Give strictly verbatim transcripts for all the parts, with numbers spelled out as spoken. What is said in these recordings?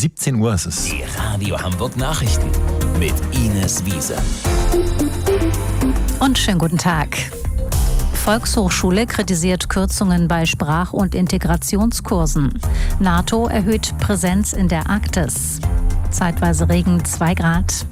siebzehn Uhr ist es. Die Radio Hamburg Nachrichten mit Ines Wiese. Und schönen guten Tag. Volkshochschule kritisiert Kürzungen bei Sprach- und Integrationskursen. NATO erhöht Präsenz in der Arktis. Zeitweise Regen zwei Grad.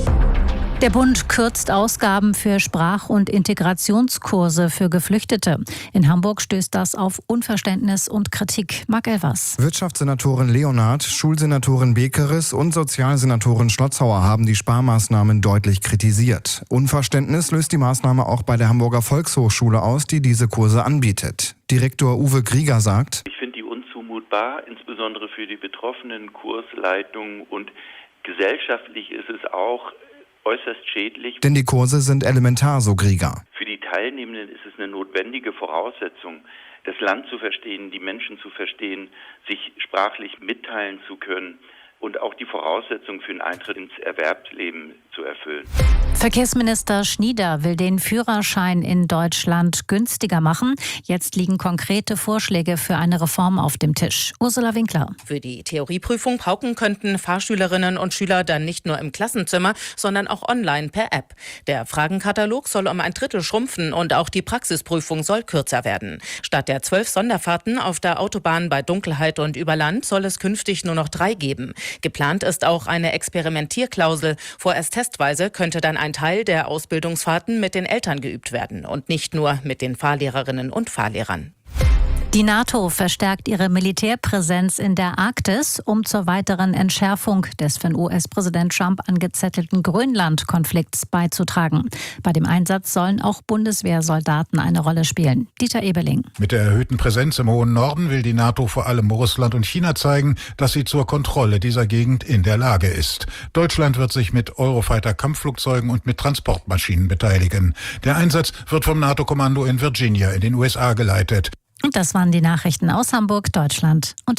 Der Bund kürzt Ausgaben für Sprach- und Integrationskurse für Geflüchtete. In Hamburg stößt das auf Unverständnis und Kritik. Marc Elvers. Wirtschaftssenatorin Leonhardt, Schulsenatorin Bekeres und Sozialsenatorin Schlotzhauer haben die Sparmaßnahmen deutlich kritisiert. Unverständnis löst die Maßnahme auch bei der Hamburger Volkshochschule aus, die diese Kurse anbietet. Direktor Uwe Krieger sagt: Ich finde die unzumutbar, insbesondere für die betroffenen Kursleitungen, und gesellschaftlich ist es auch äußerst schädlich. Denn die Kurse sind elementar, so Krieger. Für die Teilnehmenden ist es eine notwendige Voraussetzung, das Land zu verstehen, die Menschen zu verstehen, sich sprachlich mitteilen zu können und auch die Voraussetzung für einen Eintritt ins Erwerbsleben zu erfüllen. Verkehrsminister Schnieder will den Führerschein in Deutschland günstiger machen. Jetzt liegen konkrete Vorschläge für eine Reform auf dem Tisch. Ursula Winkler. Für die Theorieprüfung pauken könnten Fahrschülerinnen und Schüler dann nicht nur im Klassenzimmer, sondern auch online per App. Der Fragenkatalog soll um ein Drittel schrumpfen und auch die Praxisprüfung soll kürzer werden. Statt der zwölf Sonderfahrten auf der Autobahn bei Dunkelheit und über Land soll es künftig nur noch drei geben. Geplant ist auch eine Experimentierklausel. Vorerst testweise könnte dann ein Teil der Ausbildungsfahrten mit den Eltern geübt werden und nicht nur mit den Fahrlehrerinnen und Fahrlehrern. Die NATO verstärkt ihre Militärpräsenz in der Arktis, um zur weiteren Entschärfung des von U S-Präsident Trump angezettelten Grönland-Konflikts beizutragen. Bei dem Einsatz sollen auch Bundeswehrsoldaten eine Rolle spielen. Dieter Ebeling. Mit der erhöhten Präsenz im hohen Norden will die NATO vor allem Russland und China zeigen, dass sie zur Kontrolle dieser Gegend in der Lage ist. Deutschland wird sich mit Eurofighter-Kampfflugzeugen und mit Transportmaschinen beteiligen. Der Einsatz wird vom NATO-Kommando in Virginia in den U S A geleitet. Und das waren die Nachrichten aus Hamburg, Deutschland und